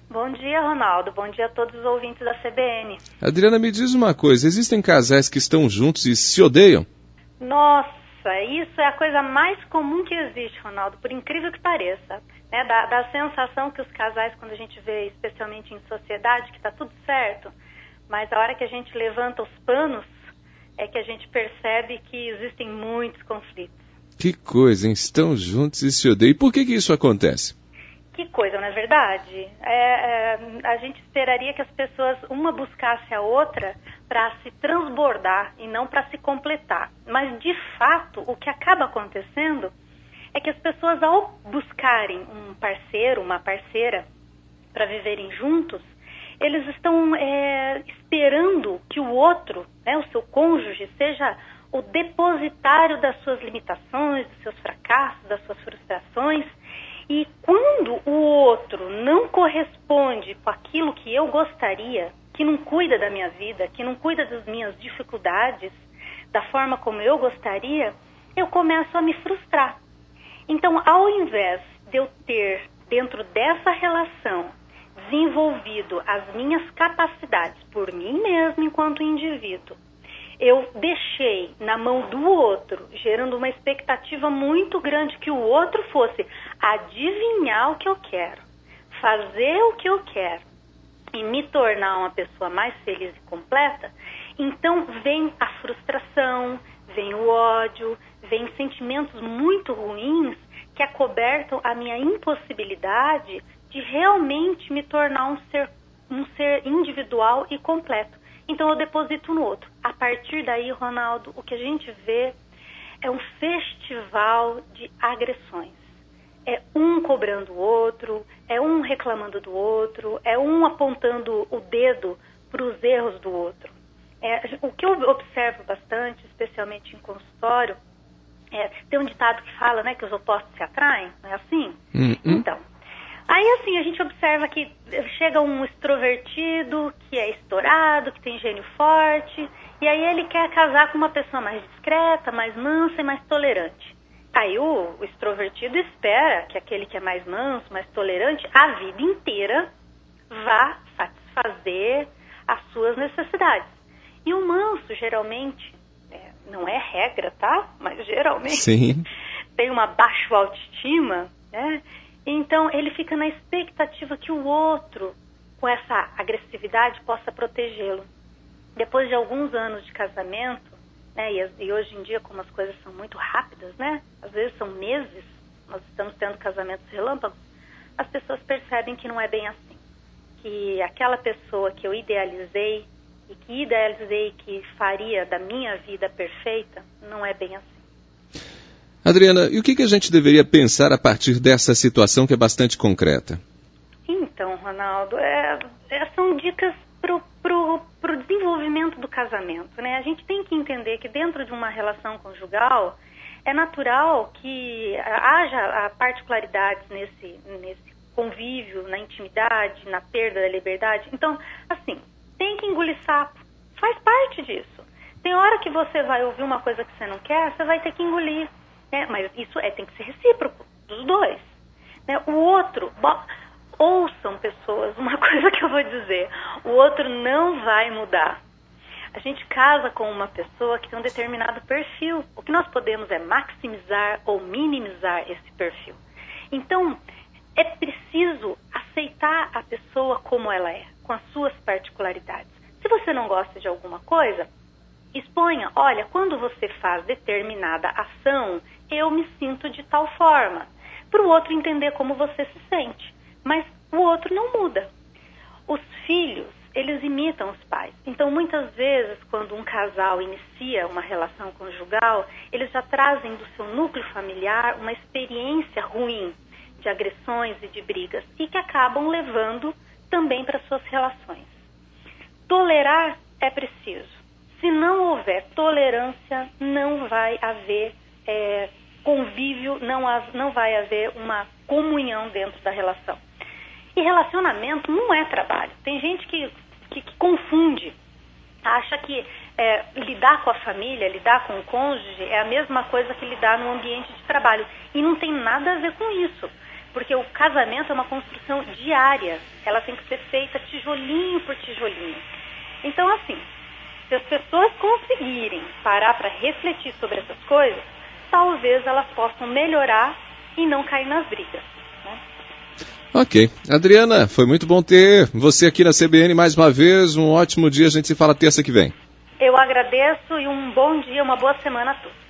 Bom dia, Ronaldo. Bom dia a todos os ouvintes da CBN. Adriana, me diz uma coisa, existem casais que estão juntos e se odeiam? Nossa, isso é a coisa mais comum que existe, Ronaldo, por incrível que pareça. Né? Dá a sensação que os casais, quando a gente vê, especialmente em sociedade, que está tudo certo, mas a hora que a gente levanta os panos, é que a gente percebe que existem muitos conflitos. Que coisa, hein? Estão juntos e se odeiam. E por que isso acontece? Que coisa, não é verdade? A gente esperaria que as pessoas, uma buscasse a outra para se transbordar e não para se completar. Mas, de fato, o que acaba acontecendo é que as pessoas, ao buscarem um parceiro, uma parceira, para viverem juntos, eles estão esperando que o outro, né, o seu cônjuge, seja o depositário das suas limitações, dos seus fracassos, das suas frustrações. E quando o outro não corresponde com aquilo que eu gostaria, que não cuida da minha vida, que não cuida das minhas dificuldades, da forma como eu gostaria, eu começo a me frustrar. Então, ao invés de eu ter, dentro dessa relação, desenvolvido as minhas capacidades por mim mesmo enquanto indivíduo, eu deixei na mão do outro, gerando uma expectativa muito grande que o outro fosse adivinhar o que eu quero, fazer o que eu quero e me tornar uma pessoa mais feliz e completa. Então vem a frustração, vem o ódio, vem sentimentos muito ruins que acobertam a minha impossibilidade de realmente me tornar um ser individual e completo. Então eu deposito no outro. A partir daí, Ronaldo, o que a gente vê é um festival de agressões. É um cobrando o outro, é um reclamando do outro, é um apontando o dedo para os erros do outro. O que eu observo bastante, especialmente em consultório, tem um ditado que fala, né, que os opostos se atraem, não é assim? Então, aí assim, a gente observa que chega um extrovertido, que é estourado, que tem gênio forte, e aí ele quer casar com uma pessoa mais discreta, mais mansa e mais tolerante. Aí o extrovertido espera que aquele que é mais manso, mais tolerante, a vida inteira vá satisfazer as suas necessidades. E o manso, geralmente, não é regra, tá? Mas geralmente Sim. Tem uma baixa autoestima, né? Então, ele fica na expectativa que o outro, com essa agressividade, possa protegê-lo. Depois de alguns anos de casamento, né, e hoje em dia, como as coisas são muito rápidas, né? Às vezes são meses, nós estamos tendo casamentos relâmpagos, as pessoas percebem que não é bem assim. Que aquela pessoa que eu idealizei, que faria da minha vida perfeita, não é bem assim. Adriana, e o que a gente deveria pensar a partir dessa situação que é bastante concreta? Então, Ronaldo, são dicas pro desenvolvimento do casamento, né? A gente tem que entender que dentro de uma relação conjugal é natural que haja particularidades nesse convívio, na intimidade, na perda da liberdade. Então, assim, tem que engolir sapo. Faz parte disso. Tem hora que você vai ouvir uma coisa que você não quer, você vai ter que engolir. Mas isso tem que ser recíproco, dos dois. Né? O outro, ouçam pessoas, uma coisa que eu vou dizer, o outro não vai mudar. A gente casa com uma pessoa que tem um determinado perfil. O que nós podemos é maximizar ou minimizar esse perfil. Então, é preciso aceitar a pessoa como ela é, com as suas particularidades. Se você não gosta de alguma coisa, exponha, olha, quando você faz determinada ação, eu me sinto de tal forma. Para o outro entender como você se sente. Mas o outro não muda. Os filhos, eles imitam os pais. Então, muitas vezes, quando um casal inicia uma relação conjugal, eles já trazem do seu núcleo familiar uma experiência ruim de agressões e de brigas e que acabam levando também para suas relações. Tolerar é preciso. Se não houver tolerância, não vai haver convívio, não vai haver uma comunhão dentro da relação. E relacionamento não é trabalho. Tem gente que confunde, acha que lidar com a família, lidar com o cônjuge é a mesma coisa que lidar no ambiente de trabalho. E não tem nada a ver com isso. porque o casamento é uma construção diária, ela tem que ser feita tijolinho por tijolinho. Então, assim, se as pessoas conseguirem parar para refletir sobre essas coisas, talvez elas possam melhorar e não cair nas brigas, né? Ok. Adriana, foi muito bom ter você aqui na CBN mais uma vez. Um ótimo dia, a gente se fala terça que vem. Eu agradeço e um bom dia, uma boa semana a todos.